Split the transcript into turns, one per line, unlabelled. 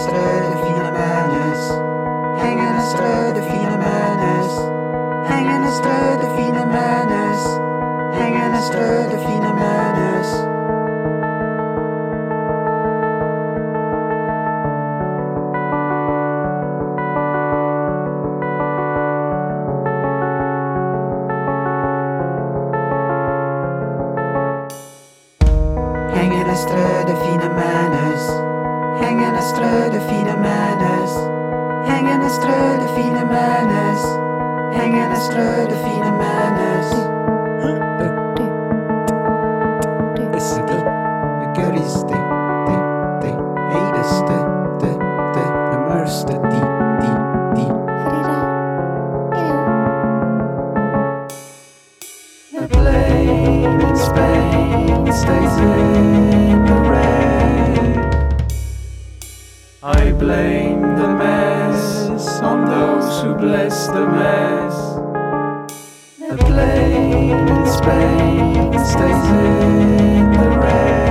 strøde fine manus. Hengende strøde fine manus. Hengende strøde fine manus. Hengende strøde fine manus. Hengende strøde fine manus. Hengende strøde fine manus. Hengende strøde fine manus. Hengende strøde fine manus. Disse de gørreste, de heideste, de mørste, de. The plane in Spain stays in the rain. I blame the mess on those who bless the mess. The plane in Spain stays in the rain.